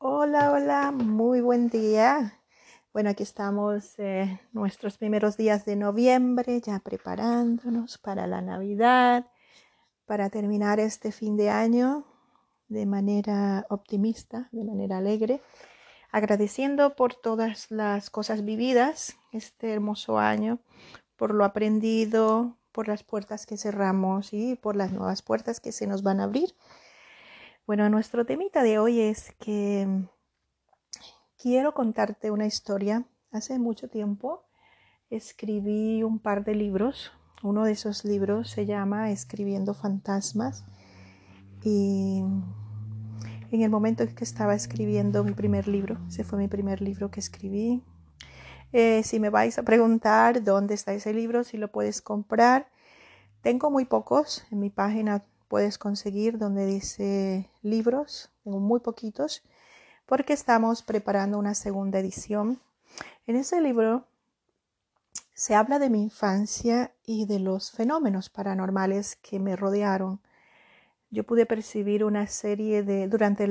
Hola, hola, muy buen día. Bueno, aquí estamos nuestros primeros días de noviembre, ya preparándonos para la Navidad, para terminar este fin de año de manera optimista, de manera alegre, agradeciendo por todas las cosas vividas este hermoso año, por lo aprendido, por las puertas que cerramos y por las nuevas puertas que se nos van a abrir. Bueno, nuestro temita de hoy es que quiero contarte una historia. Hace mucho tiempo escribí un par de libros. Uno de esos libros se llama Escribiendo Fantasmas. Y en el momento en que estaba escribiendo mi primer libro, ese fue mi primer libro que escribí. Si me vais a preguntar dónde está ese libro, si lo puedes comprar, tengo muy pocos. En mi página puedes conseguir donde dice libros, tengo muy poquitos, porque estamos preparando una segunda edición. En ese libro se habla de mi infancia y de los fenómenos paranormales que me rodearon. Yo pude percibir una serie durante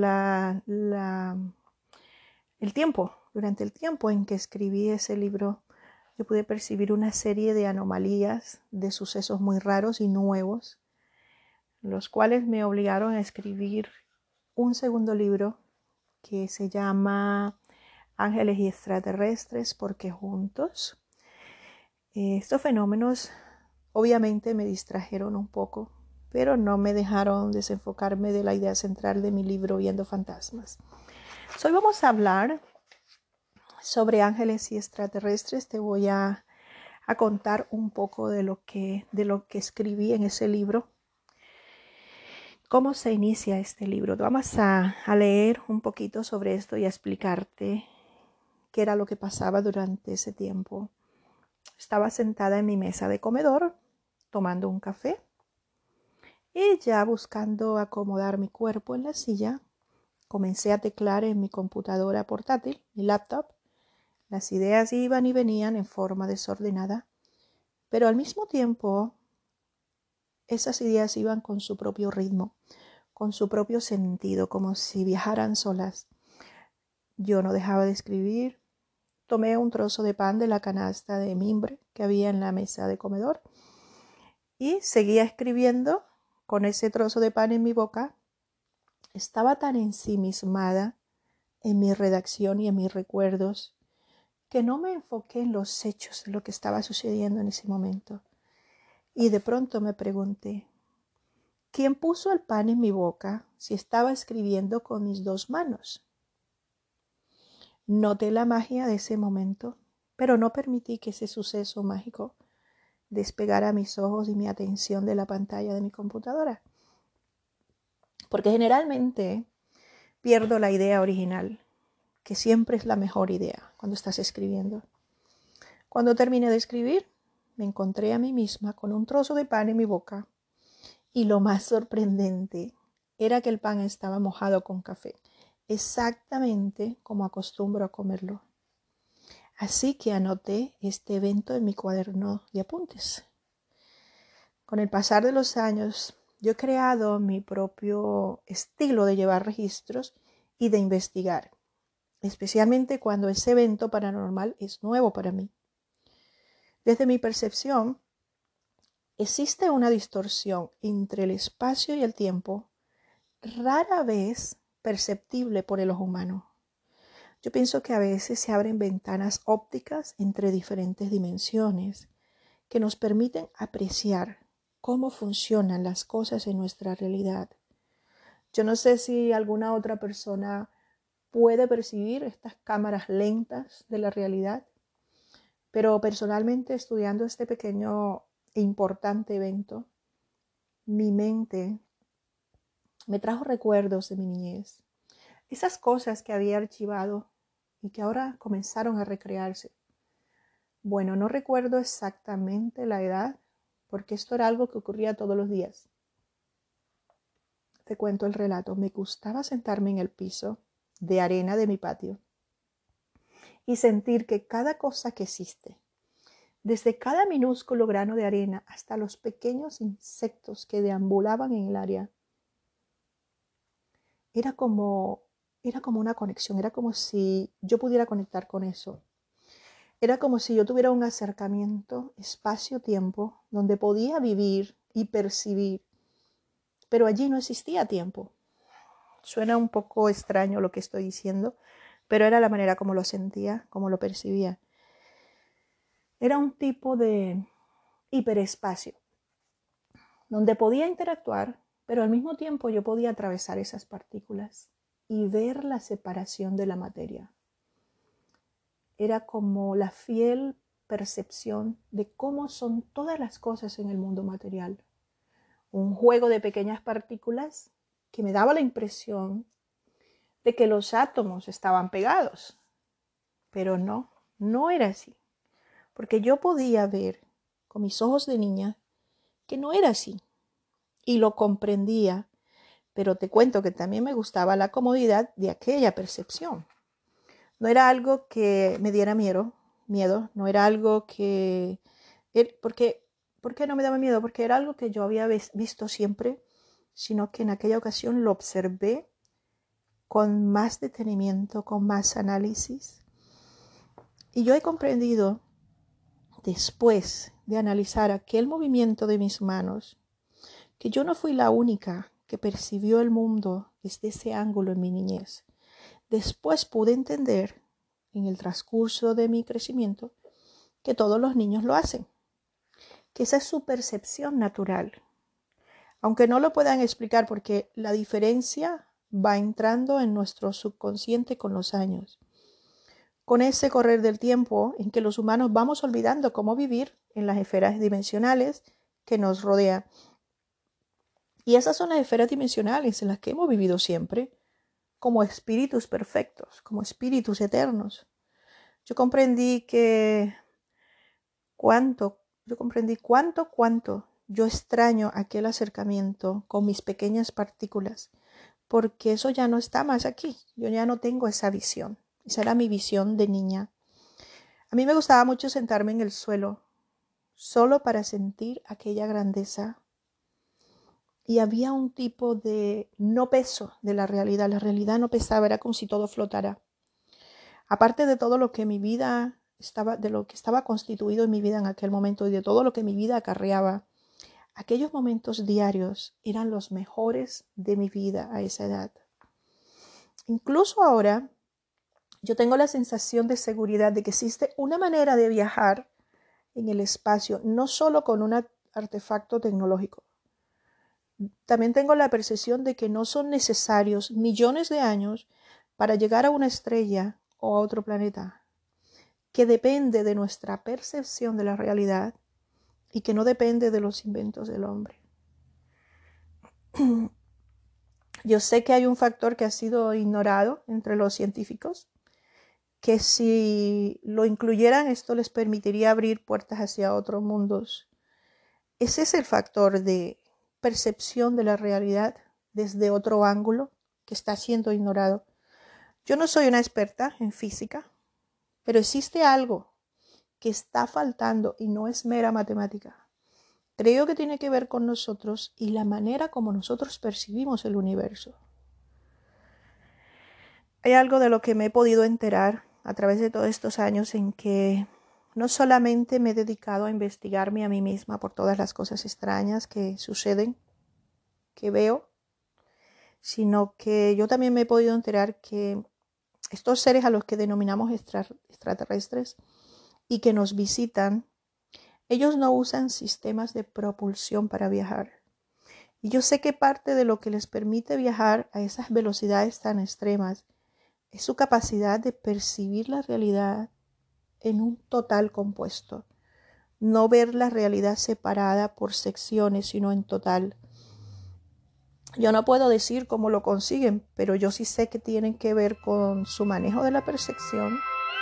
durante el tiempo en que escribí ese libro, yo pude percibir una serie de anomalías, de sucesos muy raros y nuevos, los cuales me obligaron a escribir un segundo libro que se llama Ángeles y extraterrestres, porque juntos. Estos fenómenos obviamente me distrajeron un poco, pero no me dejaron desenfocarme de la idea central de mi libro Viendo Fantasmas. Hoy vamos a hablar sobre ángeles y extraterrestres. Te voy a contar un poco de lo que escribí en ese libro. ¿Cómo se inicia este libro? Vamos a leer un poquito sobre esto y a explicarte qué era lo que pasaba durante ese tiempo. Estaba sentada en mi mesa de comedor tomando un café y ya buscando acomodar mi cuerpo en la silla, comencé a teclar en mi computadora portátil, mi laptop. Las ideas iban y venían en forma desordenada, pero al mismo tiempo esas ideas iban con su propio ritmo, con su propio sentido, como si viajaran solas. Yo no dejaba de escribir. Tomé un trozo de pan de la canasta de mimbre que había en la mesa de comedor y seguía escribiendo con ese trozo de pan en mi boca. Estaba tan ensimismada en mi redacción y en mis recuerdos que no me enfoqué en los hechos de lo que estaba sucediendo en ese momento. Y de pronto me pregunté, ¿quién puso el pan en mi boca si estaba escribiendo con mis dos manos? Noté la magia de ese momento, pero no permití que ese suceso mágico despegara mis ojos y mi atención de la pantalla de mi computadora. Porque generalmente pierdo la idea original, que siempre es la mejor idea cuando estás escribiendo. Cuando terminé de escribir, me encontré a mí misma con un trozo de pan en mi boca y lo más sorprendente era que el pan estaba mojado con café, exactamente como acostumbro a comerlo. Así que anoté este evento en mi cuaderno de apuntes. Con el pasar de los años, yo he creado mi propio estilo de llevar registros y de investigar, especialmente cuando ese evento paranormal es nuevo para mí. Desde mi percepción, existe una distorsión entre el espacio y el tiempo, rara vez perceptible por el ojo humano. Yo pienso que a veces se abren ventanas ópticas entre diferentes dimensiones que nos permiten apreciar cómo funcionan las cosas en nuestra realidad. Yo no sé si alguna otra persona puede percibir estas cámaras lentas de la realidad, pero personalmente, estudiando este pequeño e importante evento, mi mente me trajo recuerdos de mi niñez, esas cosas que había archivado y que ahora comenzaron a recrearse. Bueno, no recuerdo exactamente la edad, porque esto era algo que ocurría todos los días. Te cuento el relato. Me gustaba sentarme en el piso de arena de mi patio y sentir que cada cosa que existe, desde cada minúsculo grano de arena hasta los pequeños insectos que deambulaban en el área, era como era como una conexión, era como si yo pudiera conectar con eso. Era como si yo tuviera un acercamiento, espacio-tiempo, donde podía vivir y percibir, pero allí no existía tiempo. Suena un poco extraño lo que estoy diciendo, pero era la manera como lo sentía, como lo percibía. Era un tipo de hiperespacio, donde podía interactuar, pero al mismo tiempo yo podía atravesar esas partículas y ver la separación de la materia. Era como la fiel percepción de cómo son todas las cosas en el mundo material. Un juego de pequeñas partículas que me daba la impresión de que los átomos estaban pegados. Pero no era así. Porque yo podía ver con mis ojos de niña que no era así. Y lo comprendía. Pero te cuento que también me gustaba la comodidad de aquella percepción. No era algo que me diera miedo, no era algo que... ¿Por qué no me daba miedo? Porque era algo que yo había visto siempre, sino que en aquella ocasión lo observé con más detenimiento, con más análisis. Y yo he comprendido, después de analizar aquel movimiento de mis manos, que yo no fui la única que percibió el mundo desde ese ángulo en mi niñez. Después pude entender, en el transcurso de mi crecimiento, que todos los niños lo hacen, que esa es su percepción natural. Aunque no lo puedan explicar porque la diferencia va entrando en nuestro subconsciente con los años. Con ese correr del tiempo en que los humanos vamos olvidando cómo vivir en las esferas dimensionales que nos rodean. Y esas son las esferas dimensionales en las que hemos vivido siempre, como espíritus perfectos, como espíritus eternos. Yo comprendí cuánto yo extraño aquel acercamiento con mis pequeñas partículas, porque eso ya no está más aquí. Yo ya no tengo esa visión. Esa era mi visión de niña. A mí me gustaba mucho sentarme en el suelo, solo para sentir aquella grandeza. Y había un tipo de no peso de la realidad. La realidad no pesaba, era como si todo flotara. Aparte de todo lo que mi vida de lo que estaba constituido en mi vida en aquel momento y de todo lo que mi vida acarreaba, aquellos momentos diarios eran los mejores de mi vida a esa edad. Incluso ahora, yo tengo la sensación de seguridad de que existe una manera de viajar en el espacio, no solo con un artefacto tecnológico. También tengo la percepción de que no son necesarios millones de años para llegar a una estrella o a otro planeta, que depende de nuestra percepción de la realidad y que no depende de los inventos del hombre. Yo sé que hay un factor que ha sido ignorado entre los científicos, que si lo incluyeran esto les permitiría abrir puertas hacia otros mundos. Ese es el factor de percepción de la realidad desde otro ángulo que está siendo ignorado. Yo no soy una experta en física, pero existe algo que está faltando y no es mera matemática. Creo que tiene que ver con nosotros y la manera como nosotros percibimos el universo. Hay algo de lo que me he podido enterar a través de todos estos años en que no solamente me he dedicado a investigarme a mí misma por todas las cosas extrañas que suceden, que veo, sino que yo también me he podido enterar que estos seres a los que denominamos extraterrestres y que nos visitan, ellos no usan sistemas de propulsión para viajar. Y yo sé que parte de lo que les permite viajar a esas velocidades tan extremas es su capacidad de percibir la realidad en un total compuesto. No ver la realidad separada por secciones, sino en total. Yo no puedo decir cómo lo consiguen, pero yo sí sé que tienen que ver con su manejo de la percepción.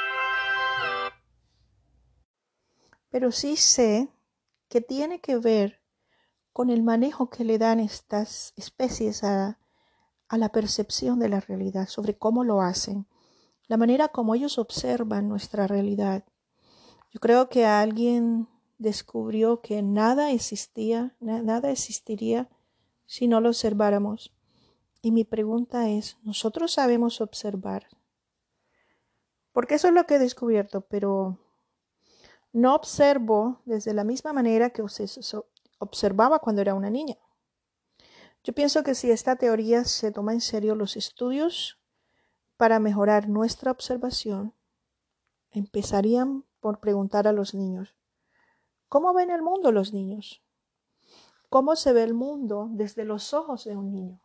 Pero sí sé que tiene que ver con el manejo que le dan estas especies a la percepción de la realidad, sobre cómo lo hacen, la manera como ellos observan nuestra realidad. Yo creo que alguien descubrió que nada existiría si no lo observáramos. Y mi pregunta es, ¿nosotros sabemos observar? Porque eso es lo que he descubierto, pero no observo desde la misma manera que observaba cuando era una niña. Yo pienso que si esta teoría se toma en serio los estudios para mejorar nuestra observación, empezarían por preguntar a los niños, ¿cómo ven el mundo los niños? ¿Cómo se ve el mundo desde los ojos de un niño?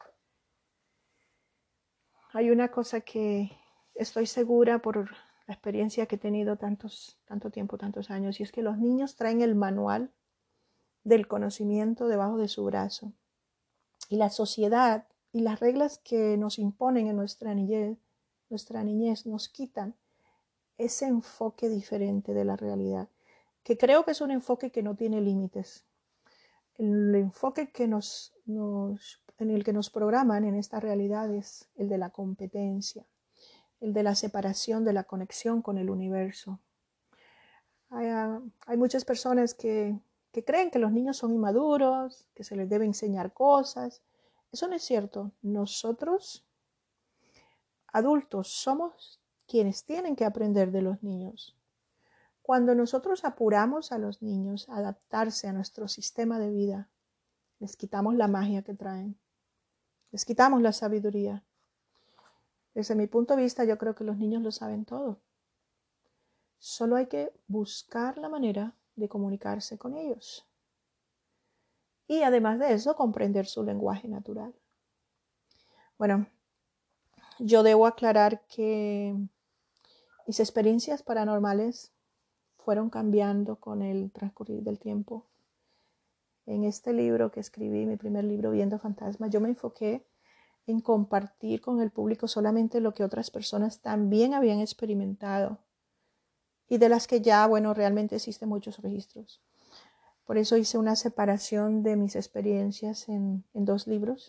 Hay una cosa que estoy segura por la experiencia que he tenido tanto tiempo, tantos años, y es que los niños traen el manual del conocimiento debajo de su brazo. Y la sociedad y las reglas que nos imponen en nuestra niñez nos quitan ese enfoque diferente de la realidad, que creo que es un enfoque que no tiene límites. El enfoque en el que nos programan en esta realidad es el de la competencia, el de la separación de la conexión con el universo. Hay muchas personas que creen que los niños son inmaduros, que se les debe enseñar cosas. Eso no es cierto. Nosotros, adultos, somos quienes tienen que aprender de los niños. Cuando nosotros apuramos a los niños a adaptarse a nuestro sistema de vida, les quitamos la magia que traen, les quitamos la sabiduría. Desde mi punto de vista, yo creo que los niños lo saben todo. Solo hay que buscar la manera de comunicarse con ellos. Y además de eso, comprender su lenguaje natural. Bueno, yo debo aclarar que mis experiencias paranormales fueron cambiando con el transcurrir del tiempo. En este libro que escribí, mi primer libro, Viendo Fantasmas, yo me enfoqué en compartir con el público solamente lo que otras personas también habían experimentado y de las que ya, realmente existen muchos registros. Por eso hice una separación de mis experiencias en 2 libros.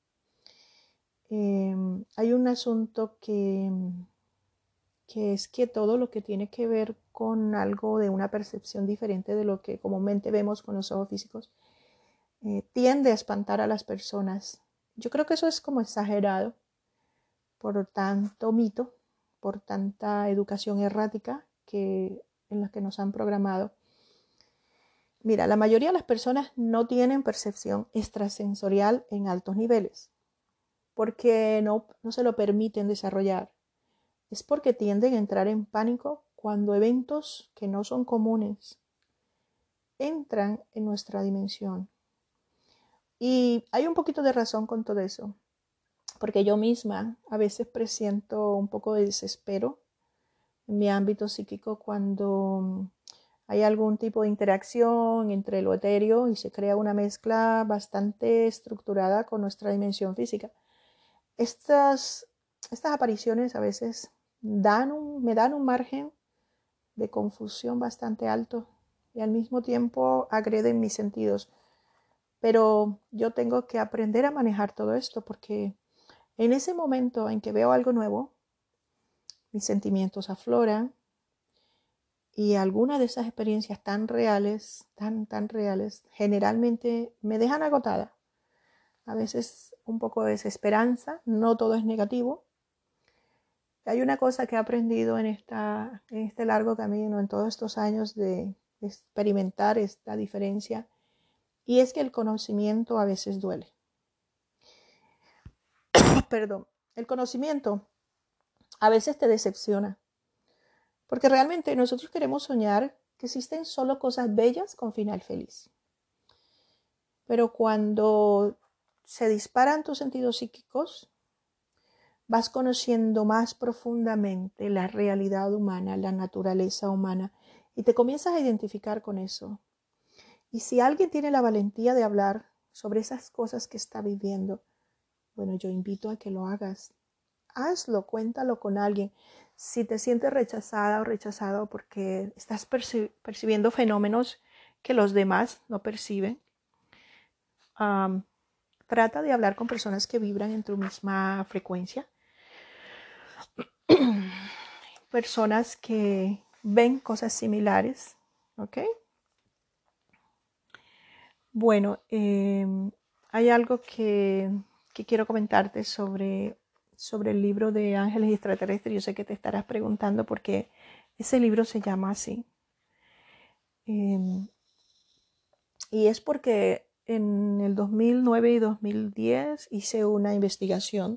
Hay un asunto que es que todo lo que tiene que ver con algo de una percepción diferente de lo que comúnmente vemos con los ojos físicos, tiende a espantar a las personas. Yo creo que eso es como exagerado por tanto mito, por tanta educación errática en la que nos han programado. Mira, la mayoría de las personas no tienen percepción extrasensorial en altos niveles porque no se lo permiten desarrollar. Es porque tienden a entrar en pánico cuando eventos que no son comunes entran en nuestra dimensión. Y hay un poquito de razón con todo eso, porque yo misma a veces presiento un poco de desespero en mi ámbito psíquico cuando hay algún tipo de interacción entre lo etéreo y se crea una mezcla bastante estructurada con nuestra dimensión física. Estas apariciones a veces me dan un margen de confusión bastante alto y al mismo tiempo agreden mis sentidos. Pero yo tengo que aprender a manejar todo esto porque en ese momento en que veo algo nuevo, mis sentimientos afloran y algunas de esas experiencias tan reales, tan reales, generalmente me dejan agotada. A veces un poco de desesperanza, no todo es negativo. Hay una cosa que he aprendido en este largo camino, en todos estos años de experimentar esta diferencia, y es que el conocimiento a veces duele. Perdón, el conocimiento a veces te decepciona, porque realmente nosotros queremos soñar que existen solo cosas bellas con final feliz. Pero cuando se disparan tus sentidos psíquicos, vas conociendo más profundamente la realidad humana, la naturaleza humana, y te comienzas a identificar con eso. Y si alguien tiene la valentía de hablar sobre esas cosas que está viviendo, bueno, yo invito a que lo hagas. Hazlo, cuéntalo con alguien. Si te sientes rechazada o rechazado porque estás percibiendo fenómenos que los demás no perciben, trata de hablar con personas que vibran en tu misma frecuencia. Personas que ven cosas similares, ¿ok? Bueno, hay algo que que quiero comentarte sobre el libro de Ángeles y Extraterrestres. Yo sé que te estarás preguntando por qué ese libro se llama así. Y es porque en el 2009 y 2010 hice una investigación.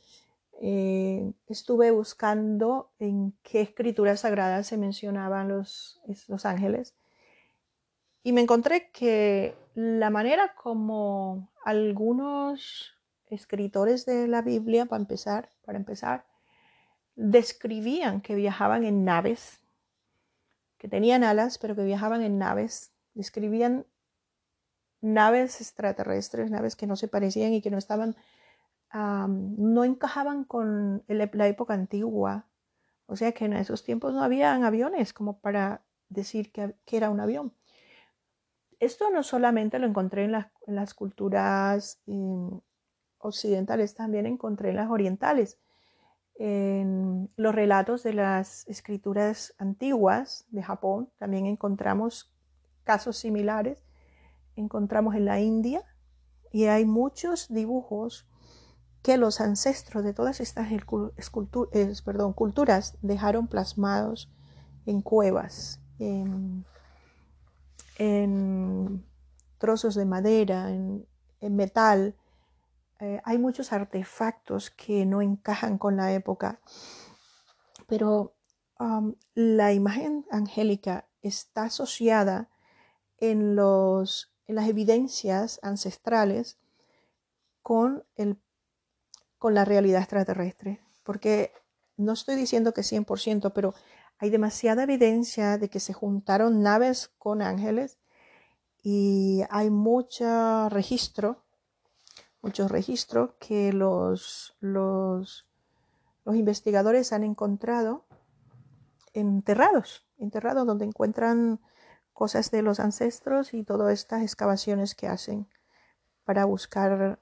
Estuve buscando en qué escrituras sagradas se mencionaban los ángeles. Y me encontré que la manera como algunos escritores de la Biblia, para empezar, describían que viajaban en naves, que tenían alas, pero que viajaban en naves. Describían naves extraterrestres, naves que no se parecían y que no estaban, no encajaban con la época antigua. O sea que en esos tiempos no habían aviones como para decir que era un avión. Esto no solamente lo encontré en las culturas occidentales, también encontré en las orientales. En los relatos de las escrituras antiguas de Japón también encontramos casos similares. Encontramos en la India y hay muchos dibujos que los ancestros de todas estas culturas dejaron plasmados en cuevas, en trozos de madera, en metal. Hay muchos artefactos que no encajan con la época, pero la imagen angélica está asociada en las evidencias ancestrales con la realidad extraterrestre, porque no estoy diciendo que 100%, pero hay demasiada evidencia de que se juntaron naves con ángeles y hay muchos registros que los investigadores han encontrado enterrados donde encuentran cosas de los ancestros y todas estas excavaciones que hacen para buscar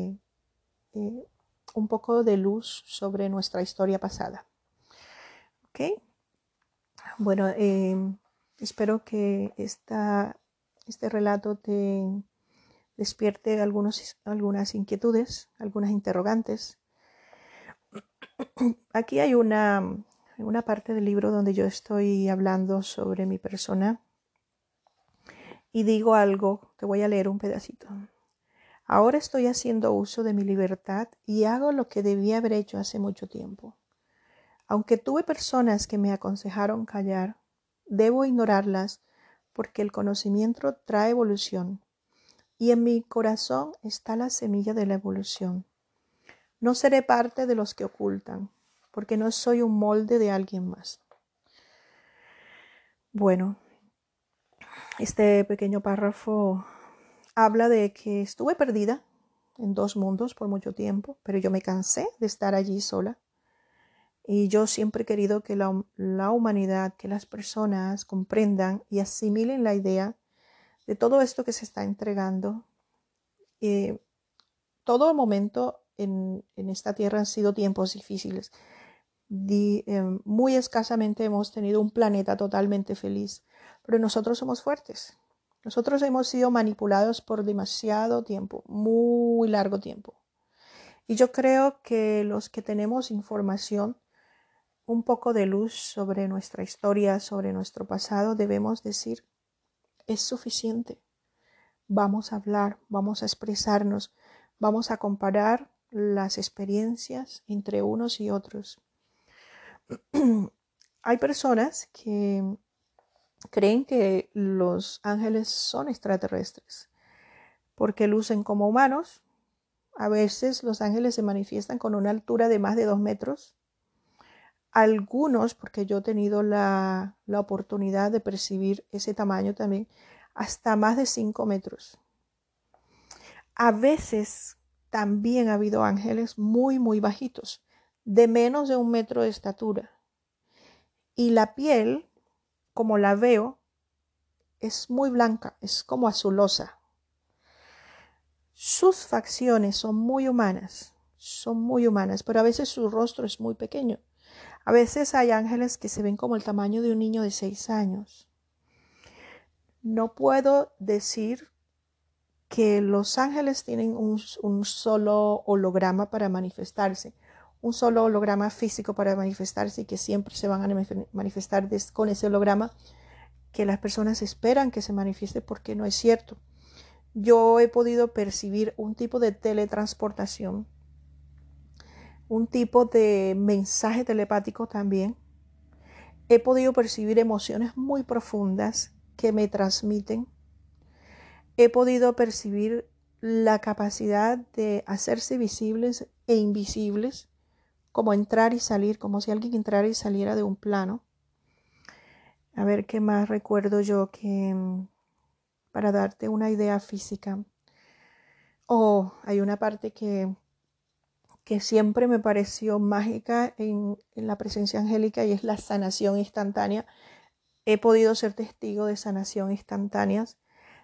un poco de luz sobre nuestra historia pasada. ¿Ok? Bueno, espero que este relato te despierte algunas inquietudes, algunas interrogantes. Aquí hay una parte del libro donde yo estoy hablando sobre mi persona y digo algo, te voy a leer un pedacito. Ahora estoy haciendo uso de mi libertad y hago lo que debía haber hecho hace mucho tiempo. Aunque tuve personas que me aconsejaron callar, debo ignorarlas porque el conocimiento trae evolución y en mi corazón está la semilla de la evolución. No seré parte de los que ocultan, porque no soy un molde de alguien más. Bueno, este pequeño párrafo habla de que estuve perdida en dos mundos por mucho tiempo, pero yo me cansé de estar allí sola. Y yo siempre he querido que la humanidad, que las personas comprendan y asimilen la idea de todo esto que se está entregando. Todo momento en esta tierra han sido tiempos difíciles. Muy escasamente hemos tenido un planeta totalmente feliz, pero nosotros somos fuertes. Nosotros hemos sido manipulados por demasiado tiempo, muy largo tiempo. Y yo creo que los que tenemos información, un poco de luz sobre nuestra historia, sobre nuestro pasado, debemos decir, es suficiente. Vamos a hablar, vamos a expresarnos, vamos a comparar las experiencias entre unos y otros. Hay personas que creen que los ángeles son extraterrestres porque lucen como humanos. A veces los ángeles se manifiestan con una altura de más de 2 metros. Algunos, porque yo he tenido la oportunidad de percibir ese tamaño también, hasta más de 5 metros. A veces también ha habido ángeles muy, muy bajitos, de menos de 1 metro de estatura. Y la piel, como la veo, es muy blanca, es como azulosa. Sus facciones son muy humanas, pero a veces su rostro es muy pequeño. A veces hay ángeles que se ven como el tamaño de un niño de 6 años. No puedo decir que los ángeles tienen un solo holograma para manifestarse, un solo holograma físico para manifestarse, y que siempre se van a manifestar con ese holograma que las personas esperan que se manifieste, porque no es cierto. Yo he podido percibir un tipo de teletransportación, un tipo de mensaje telepático también. He podido percibir emociones muy profundas que me transmiten. He podido percibir la capacidad de hacerse visibles e invisibles, como entrar y salir, como si alguien entrara y saliera de un plano. A ver qué más recuerdo yo, que para darte una idea física. Hay una parte que siempre me pareció mágica en la presencia angélica, y es la sanación instantánea. He podido ser testigo de sanaciones instantáneas,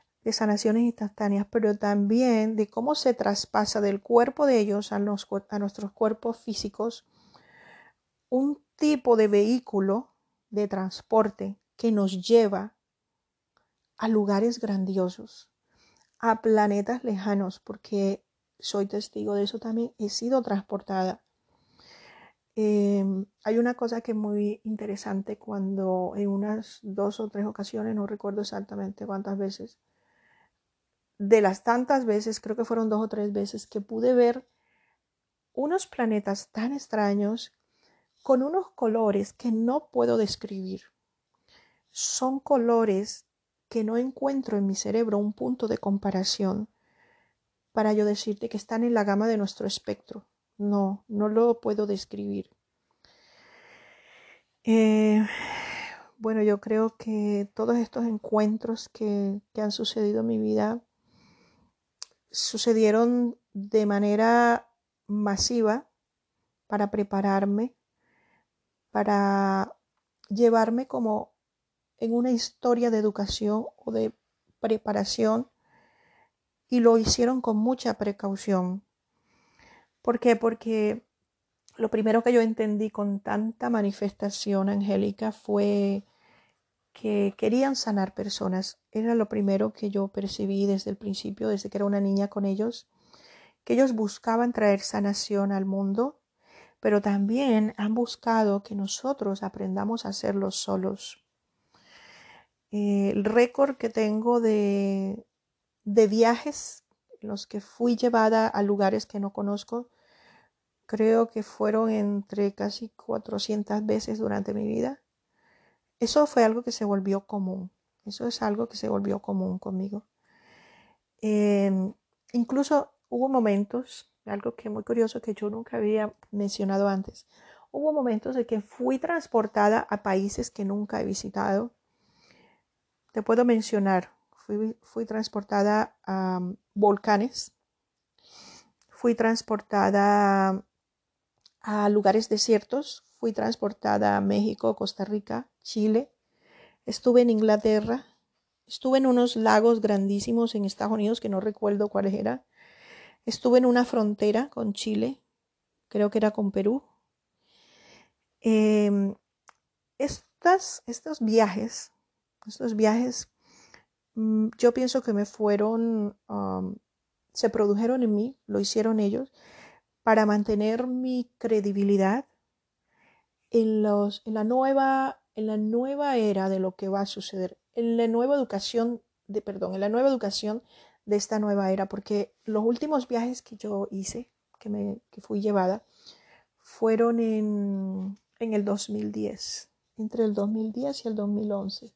pero también de cómo se traspasa del cuerpo de ellos a nuestros cuerpos físicos un tipo de vehículo de transporte que nos lleva a lugares grandiosos, a planetas lejanos, porque soy testigo de eso también. He sido transportada. Hay una cosa que es muy interesante, cuando en unas 2 o 3 ocasiones, no recuerdo exactamente cuántas veces, de las tantas veces, creo que fueron 2 o 3 veces, que pude ver unos planetas tan extraños con unos colores que no puedo describir. Son colores que no encuentro en mi cerebro un punto de comparación para yo decirte que están en la gama de nuestro espectro. No lo puedo describir. Bueno, yo creo que todos estos encuentros que han sucedido en mi vida sucedieron de manera masiva para prepararme, para llevarme como en una historia de educación o de preparación, y lo hicieron con mucha precaución. ¿Por qué? Porque lo primero que yo entendí con tanta manifestación angélica fue que querían sanar personas. Era lo primero que yo percibí desde el principio, desde que era una niña con ellos, que ellos buscaban traer sanación al mundo, pero también han buscado que nosotros aprendamos a hacerlo solos. El récord que tengo de viajes en los que fui llevada a lugares que no conozco, creo que fueron entre casi 400 veces durante mi vida. Eso fue algo que se volvió común. Eso es algo que se volvió común conmigo. Incluso hubo momentos, algo que muy curioso que yo nunca había mencionado antes, hubo momentos de que fui transportada a países que nunca he visitado. Te puedo mencionar, fui transportada a volcanes, fui transportada a lugares desiertos, fui transportada a México, Costa Rica, Chile, estuve en Inglaterra, estuve en unos lagos grandísimos en Estados Unidos que no recuerdo cuáles eran, estuve en una frontera con Chile, creo que era con Perú. Estos viajes, yo pienso que se produjeron en mí, lo hicieron ellos, para mantener mi credibilidad en la nueva era de lo que va a suceder, en la nueva educación de esta nueva era, porque los últimos viajes que yo hice, que fui llevada, fueron en el 2010, entre el 2010 y el 2011.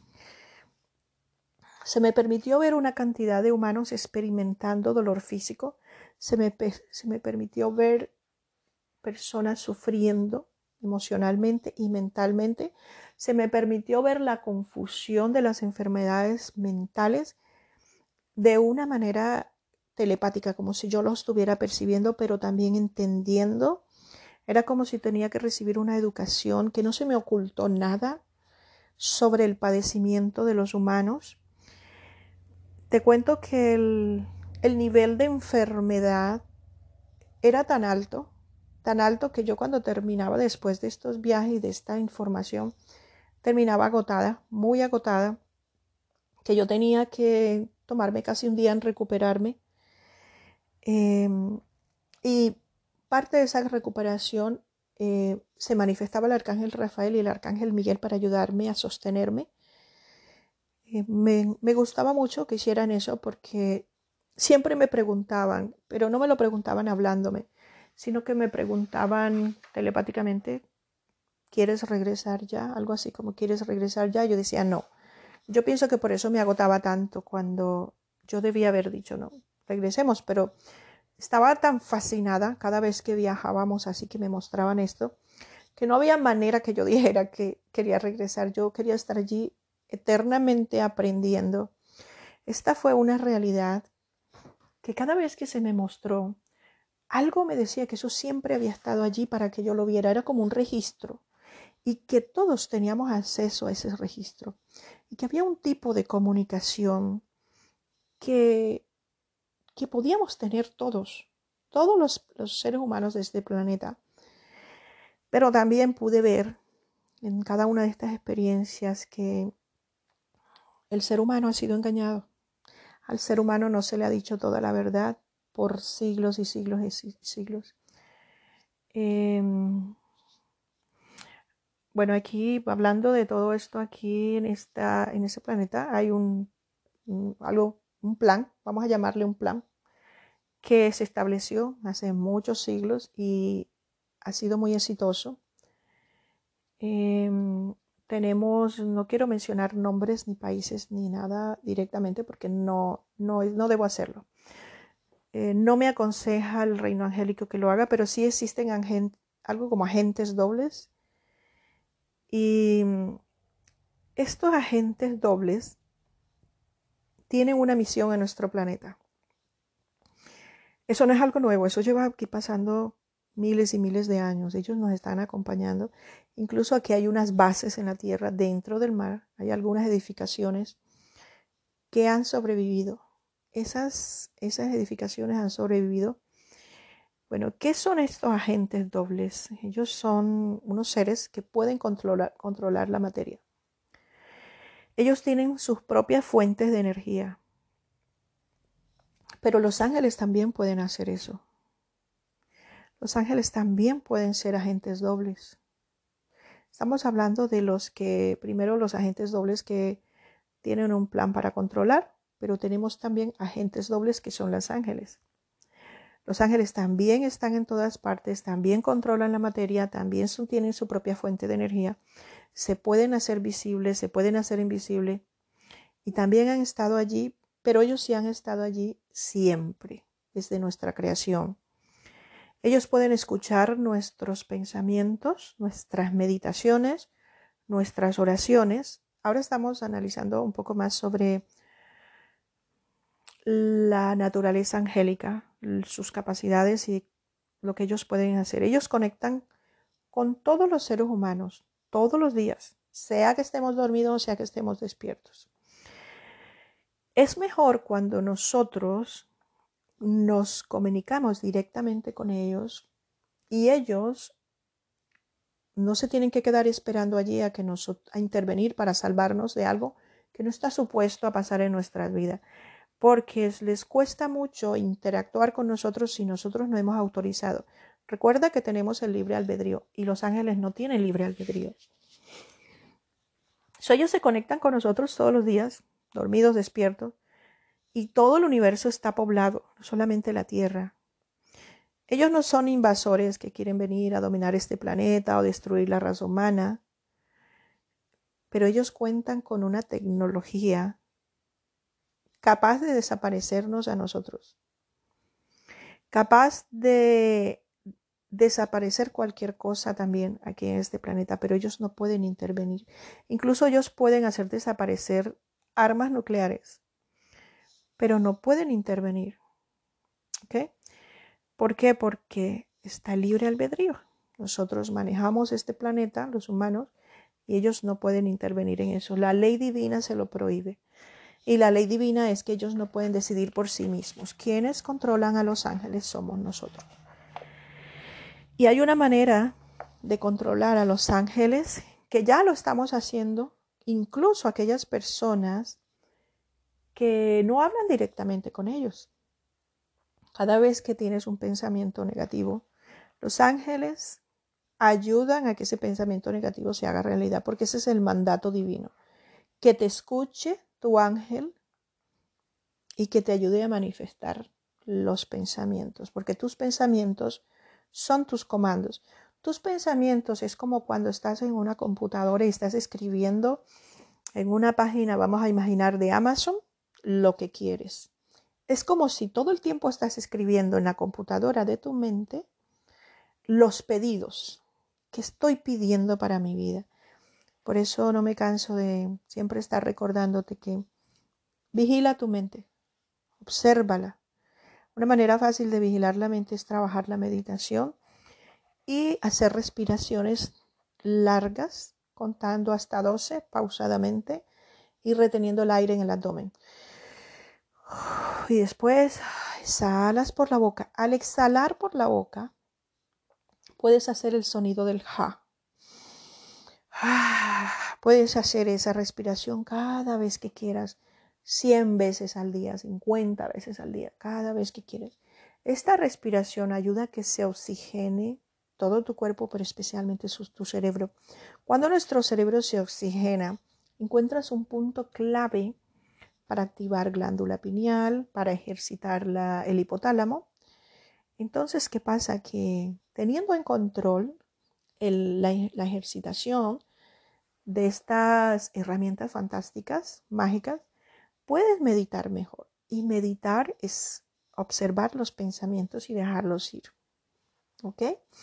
Se me permitió ver una cantidad de humanos experimentando dolor físico. Se me permitió ver personas sufriendo emocionalmente y mentalmente. Se me permitió ver la confusión de las enfermedades mentales de una manera telepática, como si yo lo estuviera percibiendo, pero también entendiendo. Era como si tenía que recibir una educación, que no se me ocultó nada sobre el padecimiento de los humanos. Te cuento que el nivel de enfermedad era tan alto que yo, cuando terminaba después de estos viajes y de esta información, terminaba agotada, muy agotada, que yo tenía que tomarme casi un día en recuperarme. Y parte de esa recuperación se manifestaba el arcángel Rafael y el arcángel Miguel para ayudarme a sostenerme. Me gustaba mucho que hicieran eso porque siempre me preguntaban, pero no me lo preguntaban hablándome, sino que me preguntaban telepáticamente, ¿quieres regresar ya? Algo así como, ¿quieres regresar ya? Yo decía, no. Yo pienso que por eso me agotaba tanto cuando yo debía haber dicho, no, regresemos, pero estaba tan fascinada cada vez que viajábamos, así que me mostraban esto, que no había manera que yo dijera que quería regresar. Yo quería estar allí eternamente aprendiendo. Esta fue una realidad que cada vez que se me mostró, algo me decía que eso siempre había estado allí para que yo lo viera. Era como un registro y que todos teníamos acceso a ese registro y que había un tipo de comunicación que podíamos tener todos los seres humanos de este planeta. Pero también pude ver en cada una de estas experiencias que el ser humano ha sido engañado. Al ser humano no se le ha dicho toda la verdad por siglos y siglos y siglos. Bueno, aquí hablando de todo esto, aquí en ese planeta hay un plan, vamos a llamarle un plan, que se estableció hace muchos siglos y ha sido muy exitoso. Tenemos, no quiero mencionar nombres ni países ni nada directamente porque no debo hacerlo. No me aconseja el reino angélico que lo haga, pero sí existen algo como agentes dobles. Y estos agentes dobles tienen una misión en nuestro planeta. Eso no es algo nuevo, eso lleva aquí pasando miles y miles de años. Ellos nos están acompañando. Incluso aquí hay unas bases en la tierra, dentro del mar. Hay algunas edificaciones que han sobrevivido. Esas edificaciones han sobrevivido. Bueno, ¿qué son estos agentes dobles? Ellos son unos seres que pueden controlar la materia. Ellos tienen sus propias fuentes de energía. Pero los ángeles también pueden hacer eso. Los ángeles también pueden ser agentes dobles. Estamos hablando de los agentes dobles que tienen un plan para controlar, pero tenemos también agentes dobles que son los ángeles. Los ángeles también están en todas partes, también controlan la materia, también tienen su propia fuente de energía. Se pueden hacer visibles, se pueden hacer invisibles y también han estado allí, pero ellos sí han estado allí siempre, desde nuestra creación. Ellos pueden escuchar nuestros pensamientos, nuestras meditaciones, nuestras oraciones. Ahora estamos analizando un poco más sobre la naturaleza angélica, sus capacidades y lo que ellos pueden hacer. Ellos conectan con todos los seres humanos, todos los días, sea que estemos dormidos o sea que estemos despiertos. Es mejor cuando nosotros nos comunicamos directamente con ellos y ellos no se tienen que quedar esperando allí a intervenir para salvarnos de algo que no está supuesto a pasar en nuestras vidas, porque les cuesta mucho interactuar con nosotros si nosotros no hemos autorizado. Recuerda que tenemos el libre albedrío y los ángeles no tienen libre albedrío. Ellos se conectan con nosotros todos los días, dormidos, despiertos, y todo el universo está poblado, no solamente la Tierra. Ellos no son invasores que quieren venir a dominar este planeta o destruir la raza humana, pero ellos cuentan con una tecnología capaz de desaparecernos a nosotros, capaz de desaparecer cualquier cosa también aquí en este planeta, pero ellos no pueden intervenir. Incluso ellos pueden hacer desaparecer armas nucleares, pero no pueden intervenir. ¿Ok? ¿Por qué? Porque está libre albedrío. Nosotros manejamos este planeta, los humanos, y ellos no pueden intervenir en eso. La ley divina se lo prohíbe. Y la ley divina es que ellos no pueden decidir por sí mismos. Quienes controlan a los ángeles somos nosotros. Y hay una manera de controlar a los ángeles que ya lo estamos haciendo, incluso aquellas personas que no hablan directamente con ellos. Cada vez que tienes un pensamiento negativo, los ángeles ayudan a que ese pensamiento negativo se haga realidad, porque ese es el mandato divino. Que te escuche tu ángel y que te ayude a manifestar los pensamientos, porque tus pensamientos son tus comandos. Tus pensamientos es como cuando estás en una computadora y estás escribiendo en una página, vamos a imaginar, de Amazon, lo que quieres. Es como si todo el tiempo estás escribiendo en la computadora de tu mente los pedidos que estoy pidiendo para mi vida. Por eso no me canso de siempre estar recordándote que vigila tu mente, obsérvala. Una manera fácil de vigilar la mente es trabajar la meditación y hacer respiraciones largas, contando hasta 12 pausadamente y reteniendo el aire en el abdomen. Y después exhalas por la boca. Al exhalar por la boca, puedes hacer el sonido del ja. Puedes hacer esa respiración cada vez que quieras, 100 veces al día, 50 veces al día, cada vez que quieres. Esta respiración ayuda a que se oxigene todo tu cuerpo, pero especialmente tu cerebro. Cuando nuestro cerebro se oxigena, encuentras un punto clave para activar glándula pineal, para ejercitar el hipotálamo. Entonces, ¿qué pasa? Que teniendo en control la ejercitación de estas herramientas fantásticas, mágicas, puedes meditar mejor. Y meditar es observar los pensamientos y dejarlos ir. ¿Ok?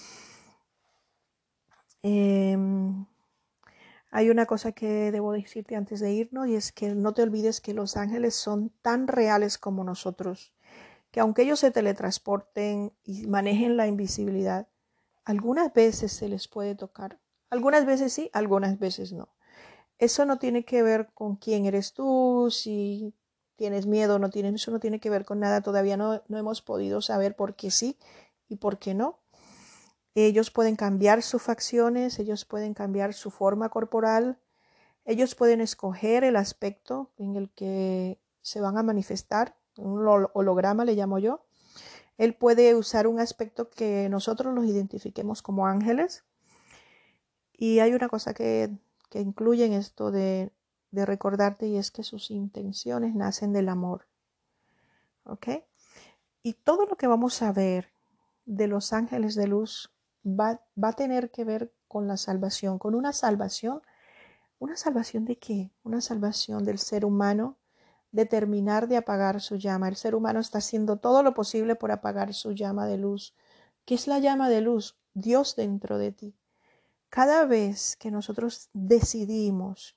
Hay una cosa que debo decirte antes de irnos y es que no te olvides que los ángeles son tan reales como nosotros, que aunque ellos se teletransporten y manejen la invisibilidad, algunas veces se les puede tocar. Algunas veces sí, algunas veces no. Eso no tiene que ver con quién eres tú, si tienes miedo o no tienes, eso no tiene que ver con nada. Todavía no hemos podido saber por qué sí y por qué no. Ellos pueden cambiar sus facciones, ellos pueden cambiar su forma corporal, ellos pueden escoger el aspecto en el que se van a manifestar, un holograma le llamo yo. Él puede usar un aspecto que nosotros los identifiquemos como ángeles. Y hay una cosa que incluye en esto de recordarte, y es que sus intenciones nacen del amor. ¿Ok? Y todo lo que vamos a ver de los ángeles de luz va a tener que ver con la salvación, con una salvación. ¿Una salvación de qué? Una salvación del ser humano, de terminar de apagar su llama. El ser humano está haciendo todo lo posible por apagar su llama de luz. ¿Qué es la llama de luz? Dios dentro de ti. Cada vez que nosotros decidimos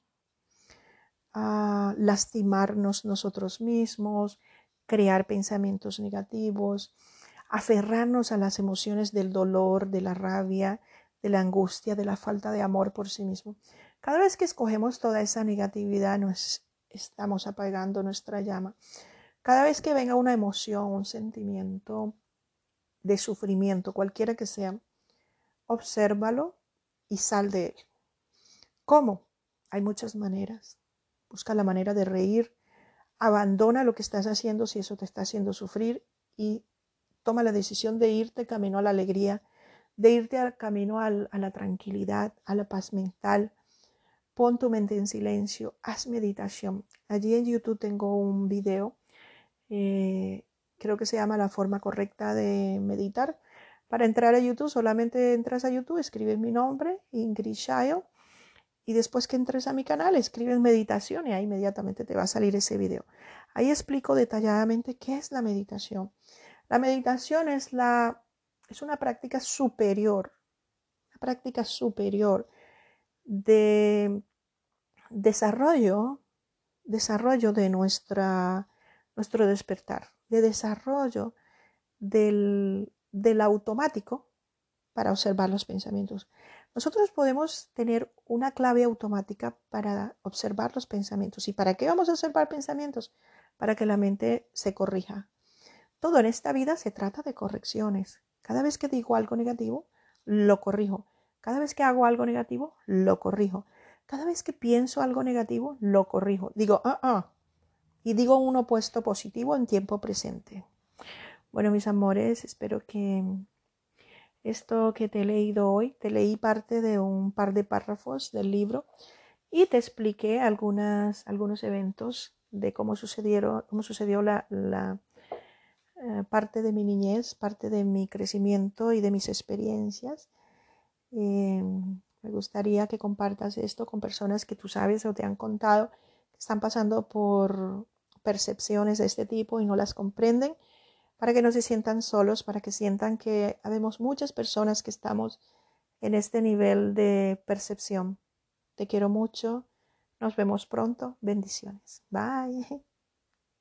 lastimarnos nosotros mismos, crear pensamientos negativos, aferrarnos a las emociones del dolor, de la rabia, de la angustia, de la falta de amor por sí mismo. Cada vez que escogemos toda esa negatividad, nos estamos apagando nuestra llama. Cada vez que venga una emoción, un sentimiento de sufrimiento, cualquiera que sea, obsérvalo y sal de él. ¿Cómo? Hay muchas maneras. Busca la manera de reír. Abandona lo que estás haciendo si eso te está haciendo sufrir y toma la decisión de irte camino a la alegría, de irte al camino a la tranquilidad, a la paz mental. Pon tu mente en silencio, haz meditación. Allí en YouTube tengo un video, creo que se llama La forma correcta de meditar. Para entrar a YouTube, solamente entras a YouTube, escribes mi nombre, Ingrid Child, y después que entres a mi canal, escribes meditación y ahí inmediatamente te va a salir ese video. Ahí explico detalladamente qué es la meditación. La meditación es una práctica superior, de desarrollo de nuestro despertar, de desarrollo del automático para observar los pensamientos. Nosotros podemos tener una clave automática para observar los pensamientos. ¿Y para qué vamos a observar pensamientos? Para que la mente se corrija. Todo en esta vida se trata de correcciones. Cada vez que digo algo negativo, lo corrijo. Cada vez que hago algo negativo, lo corrijo. Cada vez que pienso algo negativo, lo corrijo. Digo, Y digo un opuesto positivo en tiempo presente. Bueno, mis amores, espero que esto que te he leído hoy, te leí parte de un par de párrafos del libro y te expliqué algunos eventos de cómo sucedió la parte de mi niñez, parte de mi crecimiento y de mis experiencias. Me gustaría que compartas esto con personas que tú sabes o te han contado que están pasando por percepciones de este tipo y no las comprenden, para que no se sientan solos, para que sientan que habemos muchas personas que estamos en este nivel de percepción. Te quiero mucho. Nos vemos pronto. Bendiciones. Bye.